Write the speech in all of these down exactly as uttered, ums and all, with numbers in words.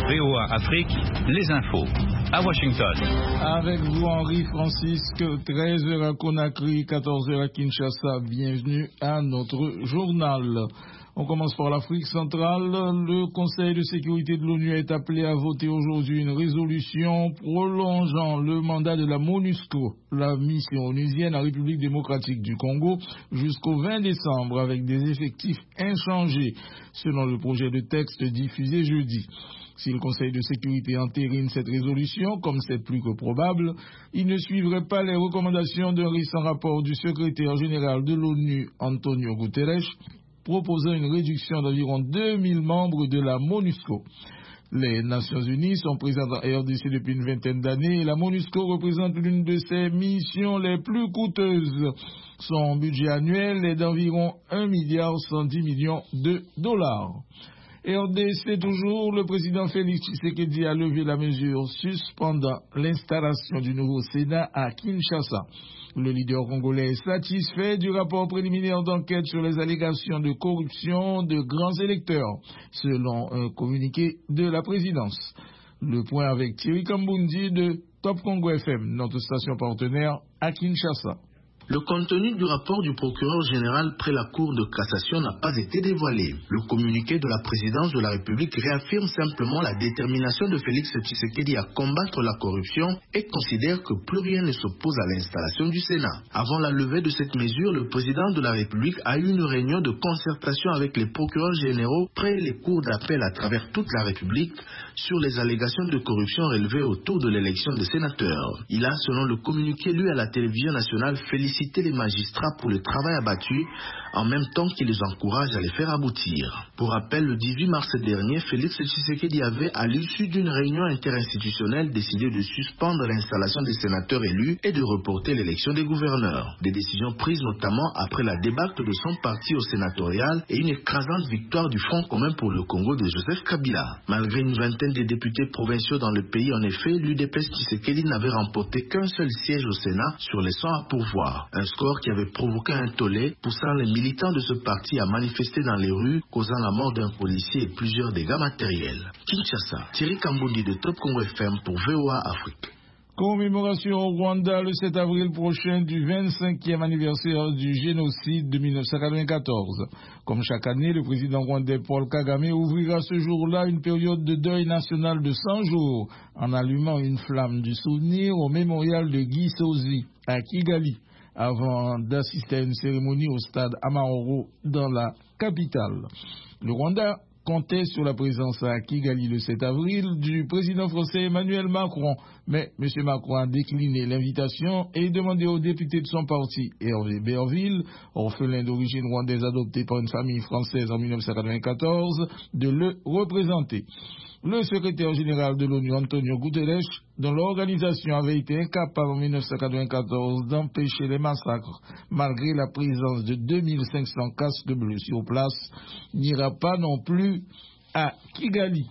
V O A Afrique, les infos. À Washington. Avec vous, Henri Francisque, treize heures à Conakry, quatorze heures à Kinshasa. Bienvenue à notre journal. On commence par l'Afrique centrale. Le Conseil de sécurité de l'ONU est appelé à voter aujourd'hui une résolution prolongeant le mandat de la MONUSCO, la mission onusienne en République démocratique du Congo, jusqu'au vingt décembre avec des effectifs inchangés, selon le projet de texte diffusé jeudi. Si le Conseil de sécurité entérine cette résolution, comme c'est plus que probable, il ne suivrait pas les recommandations d'un récent rapport du secrétaire général de l'ONU, Antonio Guterres, proposant une réduction d'environ deux mille membres de la MONUSCO. Les Nations Unies sont présentes en R D C depuis une vingtaine d'années et la MONUSCO représente l'une de ses missions les plus coûteuses. Son budget annuel est d'environ un milliard cent dix millions de dollars. R D C toujours, le président Félix Tshisekedi a levé la mesure suspendant l'installation du nouveau Sénat à Kinshasa. Le leader congolais est satisfait du rapport préliminaire d'enquête sur les allégations de corruption de grands électeurs, selon un communiqué de la présidence. Le point avec Thierry Kambundi de Top Congo F M, notre station partenaire à Kinshasa. Le contenu du rapport du procureur général près la Cour de cassation n'a pas été dévoilé. Le communiqué de la présidence de la République réaffirme simplement la détermination de Félix Tshisekedi à combattre la corruption et considère que plus rien ne s'oppose à l'installation du Sénat. Avant la levée de cette mesure, le président de la République a eu une réunion de concertation avec les procureurs généraux près les cours d'appel à travers toute la République sur les allégations de corruption relevées autour de l'élection des sénateurs. Il a, selon le communiqué lu à la télévision nationale, félicité citer les magistrats pour le travail abattu, en même temps qu'il les encourage à les faire aboutir. Pour rappel, le dix-huit mars dernier, Félix Tshisekedi avait, à l'issue d'une réunion interinstitutionnelle, décidé de suspendre l'installation des sénateurs élus et de reporter l'élection des gouverneurs. Des décisions prises notamment après la débâcle de son parti au sénatorial et une écrasante victoire du Front commun pour le Congo de Joseph Kabila. Malgré une vingtaine de députés provinciaux dans le pays, en effet, l'U D P S Tshisekedi n'avait remporté qu'un seul siège au Sénat sur les cent à pourvoir. Un score qui avait provoqué un tollé, poussant les militants de ce parti à manifester dans les rues, causant la mort d'un policier et plusieurs dégâts matériels. Kinshasa, Thierry Kambundi de Top Congo F M pour V O A Afrique. Commémoration au Rwanda le sept avril prochain du vingt-cinquième anniversaire du génocide de mille neuf cent quatre-vingt-quatorze. Comme chaque année, le président rwandais Paul Kagame ouvrira ce jour-là une période de deuil national de cent jours en allumant une flamme du souvenir au mémorial de Gisozi à Kigali, avant d'assister à une cérémonie au stade Amahoro dans la capitale. Le Rwanda comptait sur la présence à Kigali le sept avril du président français Emmanuel Macron, mais M. Macron a décliné l'invitation et demandé aux députés de son parti, Hervé Berville, orphelin d'origine rwandaise adopté par une famille française en mille neuf cent quatre-vingt-quatorze, de le représenter. Le secrétaire général de l'ONU, Antonio Guterres, dont l'organisation avait été incapable en mille neuf cent quatre-vingt-quatorze d'empêcher les massacres, malgré la présence de deux mille cinq cents casques bleus sur place, n'ira pas non plus à Kigali.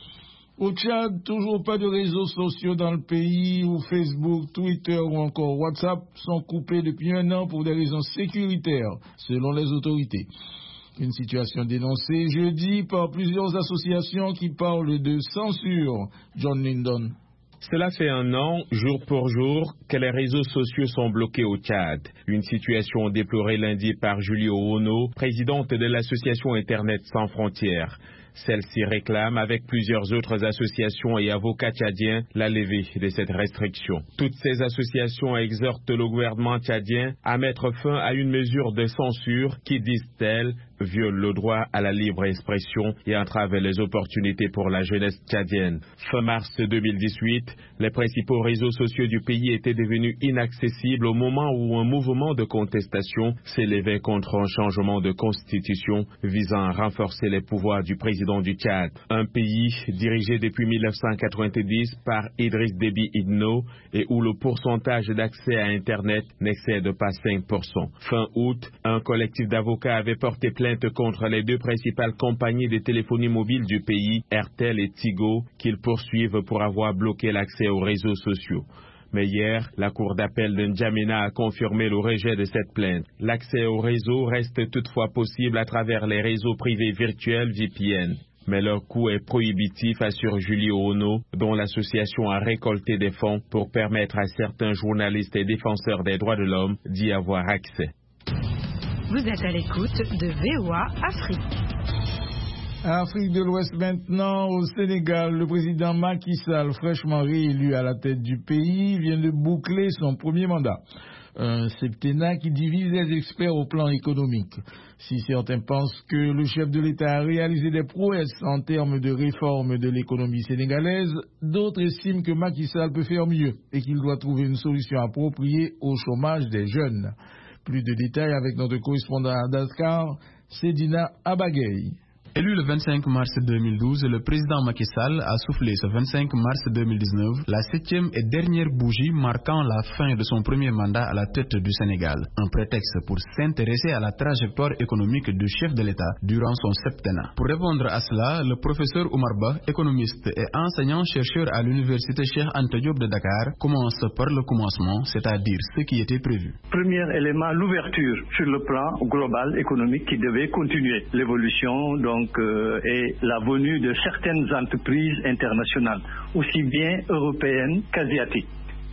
Au Tchad, toujours pas de réseaux sociaux dans le pays où Facebook, Twitter ou encore WhatsApp sont coupés depuis un an pour des raisons sécuritaires, selon les autorités. Une situation dénoncée jeudi par plusieurs associations qui parlent de censure. John Lyndon. Cela fait un an, jour pour jour, que les réseaux sociaux sont bloqués au Tchad. Une situation déplorée lundi par Julie Ono, présidente de l'association Internet sans frontières. Celle-ci réclame, avec plusieurs autres associations et avocats tchadiens, la levée de cette restriction. Toutes ces associations exhortent le gouvernement tchadien à mettre fin à une mesure de censure qui, disent-elles, viole le droit à la libre expression et entrave les opportunités pour la jeunesse tchadienne. Fin mars deux mille dix-huit, les principaux réseaux sociaux du pays étaient devenus inaccessibles au moment où un mouvement de contestation s'élevait contre un changement de constitution visant à renforcer les pouvoirs du président du Tchad. Un pays dirigé depuis mille neuf cent quatre-vingt-dix par Idriss Déby Itno et où le pourcentage d'accès à Internet n'excède pas cinq pour cent. Fin août, un collectif d'avocats avait porté plainte contre les deux principales compagnies de téléphonie mobile du pays, Airtel et Tigo, qu'ils poursuivent pour avoir bloqué l'accès aux réseaux sociaux. Mais hier, la Cour d'appel de N'Djamena a confirmé le rejet de cette plainte. L'accès au réseau reste toutefois possible à travers les réseaux privés virtuels V P N. mais leur coût est prohibitif, assure Julie Ono, dont l'association a récolté des fonds pour permettre à certains journalistes et défenseurs des droits de l'homme d'y avoir accès. Vous êtes à l'écoute de V O A Afrique. Afrique de l'Ouest maintenant, au Sénégal, le président Macky Sall, fraîchement réélu à la tête du pays, vient de boucler son premier mandat. Un septennat qui divise les experts au plan économique. Si certains pensent que le chef de l'État a réalisé des prouesses en termes de réforme de l'économie sénégalaise, d'autres estiment que Macky Sall peut faire mieux et qu'il doit trouver une solution appropriée au chômage des jeunes. Plus de détails avec notre correspondant à Dakar, Sedina Abagay. Élu le vingt-cinq mars deux mille douze, le président Macky Sall a soufflé ce vingt-cinq mars deux mille dix-neuf la septième et dernière bougie marquant la fin de son premier mandat à la tête du Sénégal. Un prétexte pour s'intéresser à la trajectoire économique du chef de l'État durant son septennat. Pour répondre à cela, le professeur Oumar Ba, économiste et enseignant-chercheur à l'université Cheikh Anta Diop de Dakar, commence par le commencement, c'est-à-dire ce qui était prévu. Premier élément, l'ouverture sur le plan global économique qui devait continuer. L'évolution, donc, Euh, et la venue de certaines entreprises internationales, aussi bien européennes qu'asiatiques.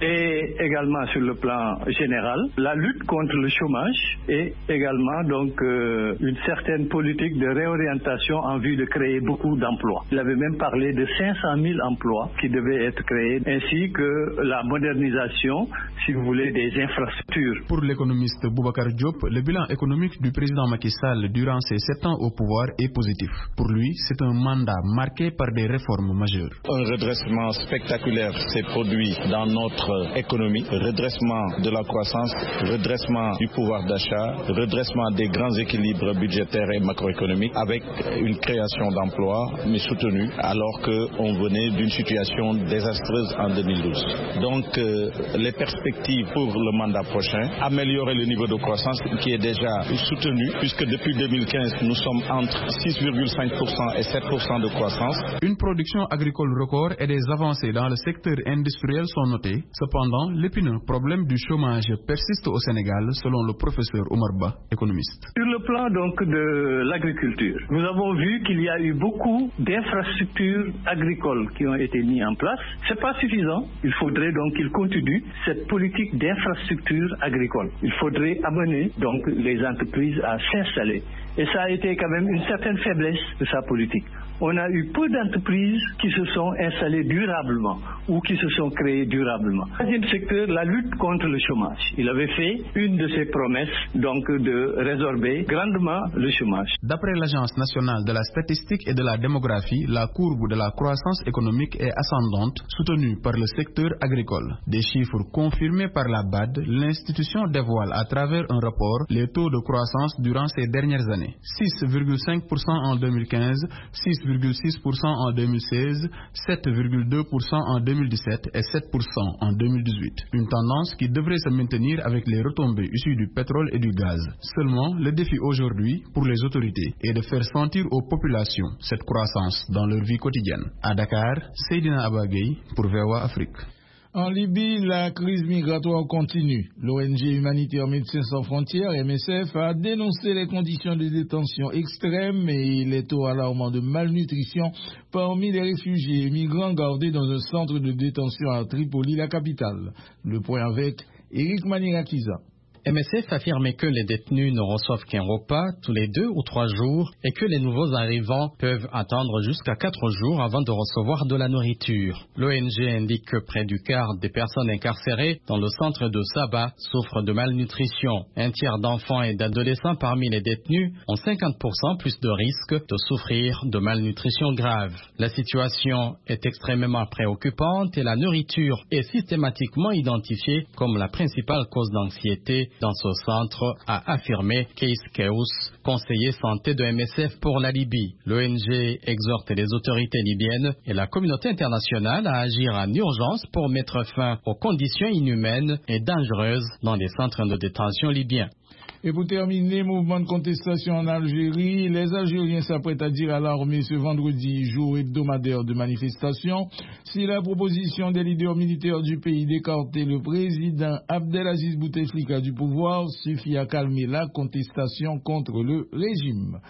Et également sur le plan général, la lutte contre le chômage et également donc euh, une certaine politique de réorientation en vue de créer beaucoup d'emplois. Il avait même parlé de cinq cent mille emplois qui devaient être créés, ainsi que la modernisation, si vous voulez, des infrastructures. Pour l'économiste Boubacar Diop, le bilan économique du président Macky Sall durant ses sept ans au pouvoir est positif. Pour lui, c'est un mandat marqué par des réformes majeures. Un redressement spectaculaire s'est produit dans notre économie, redressement de la croissance, redressement du pouvoir d'achat, redressement des grands équilibres budgétaires et macroéconomiques avec une création d'emplois, mais soutenue, alors qu'on venait d'une situation désastreuse en deux mille douze. Donc euh, les perspectives pour le mandat prochain, améliorer le niveau de croissance qui est déjà soutenu, puisque depuis deux mille quinze, nous sommes entre six virgule cinq pour cent et sept pour cent de croissance. Une production agricole record et des avancées dans le secteur industriel sont notées. Cependant, l'épineux problème du chômage persiste au Sénégal, selon le professeur Oumar Ba, économiste. Sur le plan donc de l'agriculture, nous avons vu qu'il y a eu beaucoup d'infrastructures agricoles qui ont été mises en place. C'est pas suffisant. Il faudrait donc qu'il continue cette politique d'infrastructures agricoles. Il faudrait amener donc les entreprises à s'installer. Et ça a été quand même une certaine faiblesse de sa politique. On a eu peu d'entreprises qui se sont installées durablement ou qui se sont créées durablement. Troisième secteur, la lutte contre le chômage. Il avait fait une de ses promesses, donc de résorber grandement le chômage. D'après l'Agence nationale de la statistique et de la démographie, la courbe de la croissance économique est ascendante, soutenue par le secteur agricole. Des chiffres confirmés par la B A D, l'institution dévoile à travers un rapport les taux de croissance durant ces dernières années. six virgule cinq pour cent en deux mille quinze, six virgule six pour cent en deux mille seize, sept virgule deux pour cent en deux mille dix-sept et sept pour cent en deux mille dix-huit. Une tendance qui devrait se maintenir avec les retombées issues du pétrole et du gaz. Seulement, le défi aujourd'hui pour les autorités est de faire sentir aux populations cette croissance dans leur vie quotidienne. À Dakar, Seydina Abagay pour V O A Afrique. En Libye, la crise migratoire continue. L'O N G humanitaire Médecins sans frontières, M S F, a dénoncé les conditions de détention extrêmes et les taux alarmants de malnutrition parmi les réfugiés et migrants gardés dans un centre de détention à Tripoli, la capitale. Le point avec Eric Manirakiza. M S F affirme que les détenus ne reçoivent qu'un repas tous les deux ou trois jours et que les nouveaux arrivants peuvent attendre jusqu'à quatre jours avant de recevoir de la nourriture. L'O N G indique que près du quart des personnes incarcérées dans le centre de Saba souffrent de malnutrition. Un tiers d'enfants et d'adolescents parmi les détenus ont cinquante pour cent plus de risques de souffrir de malnutrition grave. La situation est extrêmement préoccupante et la nourriture est systématiquement identifiée comme la principale cause d'anxiété dans ce centre, a affirmé Keis Keous, conseiller santé de M S F pour la Libye. L'O N G exhorte les autorités libyennes et la communauté internationale à agir en urgence pour mettre fin aux conditions inhumaines et dangereuses dans les centres de détention libyens. Et pour terminer, mouvement de contestation en Algérie, les Algériens s'apprêtent à dire à l'armée ce vendredi, jour hebdomadaire de manifestation, si la proposition des leaders militaires du pays d'écarter le président Abdelaziz Bouteflika du pouvoir suffit à calmer la contestation contre le régime.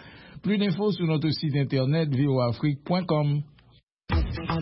Plus d'infos sur notre site internet v o afrique point com.